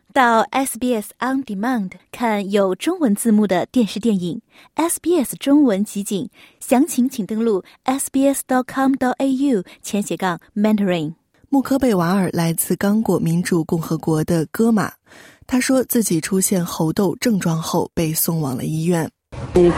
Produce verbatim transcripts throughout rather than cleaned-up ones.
到 S B S On Demand 看有中文字幕的电视电影 S B S 中文集锦，详情请登录 s b s dot com dot a u 前斜杠 Mandarin。 穆科贝瓦尔来自刚果民主共和国的戈马，他说自己出现猴痘症状后被送往了医院。 At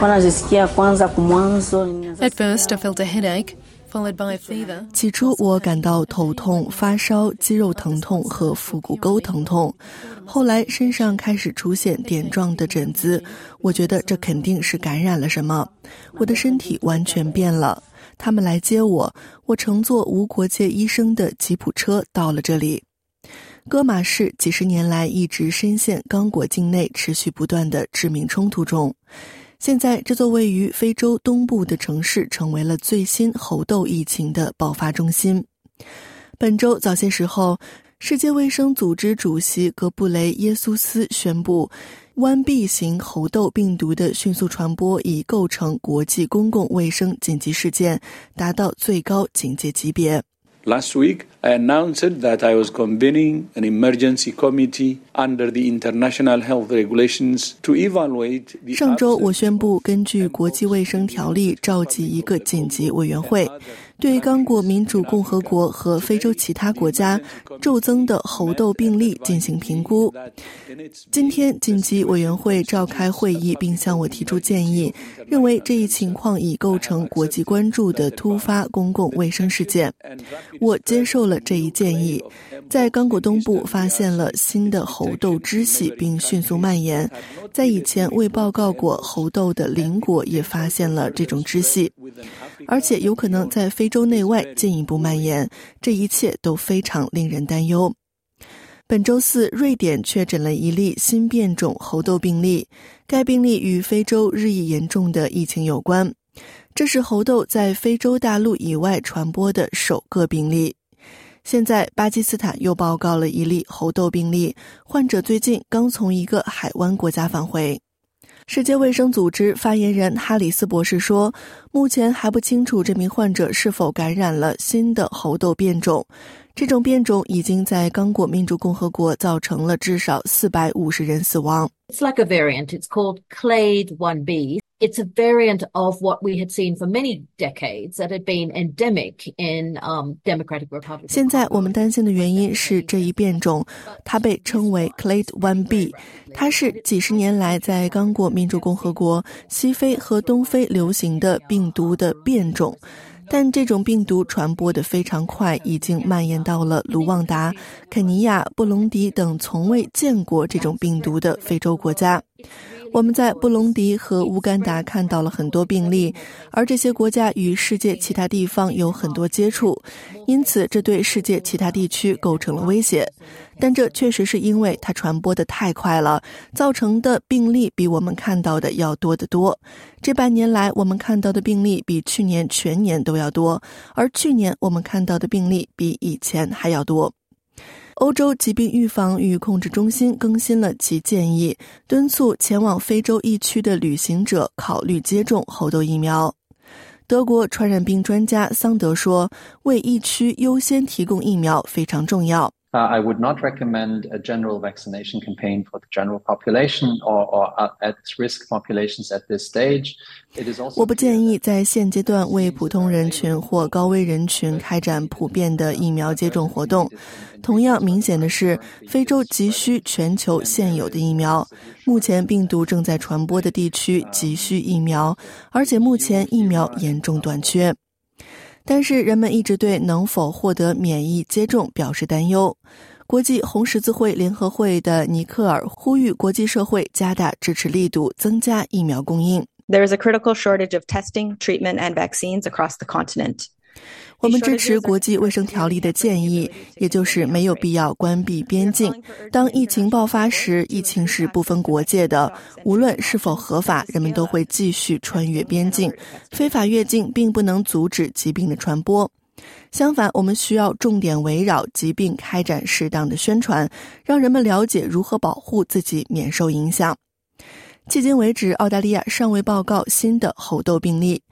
first I felt a headache followed by a fever. 起初我感到头痛、发烧、肌肉疼痛和腹股沟疼痛，后来身上开始出现点状的疹子，我觉得这肯定是感染了什么，我的身体完全变了。他们来接我，我乘坐无国界医生的吉普车到了这里。戈马市几十年来一直深陷刚果境内持续不断的致命冲突中。现在这座位于非洲东部的城市成为了最新猴痘疫情的爆发中心。本周早些时候，世界卫生组织主席格布雷耶苏斯宣布，湾 B 型猴痘病毒的迅速传播已构成国际公共卫生紧急事件，达到最高警戒级别。 Last week, I announced that I was convening an emergency committee under the international health regulations to evaluate the... 上周我宣布根据国际卫生条例召集一个紧急委员会，对刚果民主共和国和非洲其他国家骤增的猴痘病例进行评估。今天紧急委员会召开会议并向我提出建议，认为这一情况已构成国际关注的突发公共卫生事件。我接受了这一建议，在刚果东部发现了新的猴痘支系并迅速蔓延，在以前未报告过猴痘的邻国也发现了这种支系，而且有可能在非洲内外进一步蔓延，这一切都非常令人担忧。本周四，瑞典确诊了一例新变种猴痘病例，该病例与非洲日益严重的疫情有关。这是猴痘在非洲大陆以外传播的首个病例。现在巴基斯坦又报告了一例猴痘病例，患者最近刚从一个海湾国家返回。世界卫生组织发言人哈里斯博士说，目前还不清楚这名患者是否感染了新的猴痘变种，这种变种已经在刚果民主共和国造成了至少四百五十人死亡。 It's like a variant. It's called Clade one B. It's a variant of what we had seen for many decades that had been endemic in um, Democratic Republic. 现在我们担心的原因是这一变种，它被称为 Clade one B， 它是几十年来在刚果民主共和国、西非和东非流行的病毒的变种。但这种病毒传播得非常快，已经蔓延到了卢旺达、肯尼亚、布隆迪等从未见过这种病毒的非洲国家。我们在布隆迪和乌干达看到了很多病例，而这些国家与世界其他地方有很多接触，因此这对世界其他地区构成了威胁。但这确实是因为它传播得太快了，造成的病例比我们看到的要多得多。这半年来我们看到的病例比去年全年都要多，而去年我们看到的病例比以前还要多。欧洲疾病预防与控制中心更新了其建议，敦促前往非洲疫区的旅行者考虑接种猴痘疫苗。德国传染病专家桑德说，为疫区优先提供疫苗非常重要。 Uh, I would not recommend a general vaccination campaign for the general population or, or at-risk populations at this stage. It is also 我不建议在现阶段为普通人群或高危人群开展普遍的疫苗接种活动。同样明显的是，非洲急需全球现有的疫苗。目前病毒正在传播的地区急需疫苗，而且目前疫苗严重短缺。但是人们一直对能否获得免疫接种表示担忧。国际红十字会联合会的尼克尔呼吁国际社会加大支持力度，增加疫苗供应。 There is a critical shortage of testing, treatment, and vaccines across the continent. 我们支持国际卫生条例的建议，也就是没有必要关闭边境。当疫情爆发时，疫情是不分国界的，无论是否合法，人们都会继续穿越边境。非法越境并不能阻止疾病的传播。相反，我们需要重点围绕疾病开展适当的宣传，让人们了解如何保护自己免受影响。迄今为止，澳大利亚尚未报告新的猴痘病例。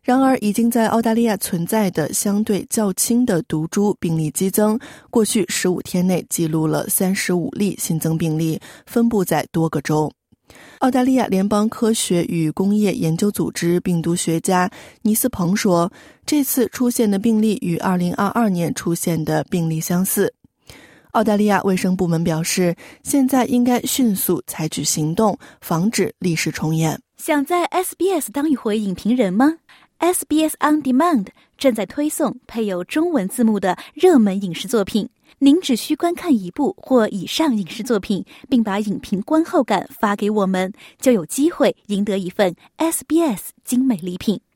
然而，已经在澳大利亚存在的相对较轻的毒株病例激增，过去十五天内记录了三十五例新增病例，分布在多个州。澳大利亚联邦科学与工业研究组织病毒学家尼斯彭说，这次出现的病例与二零二二年出现的病例相似。澳大利亚卫生部门表示，现在应该迅速采取行动，防止历史重演。 想在 S B S 当一回影评人吗？ S B S On Demand 正在推送配有中文字幕的热门影视作品，您只需观看一部或以上影视作品，并把影评观后感发给我们，就有机会赢得一份 S B S 精美礼品。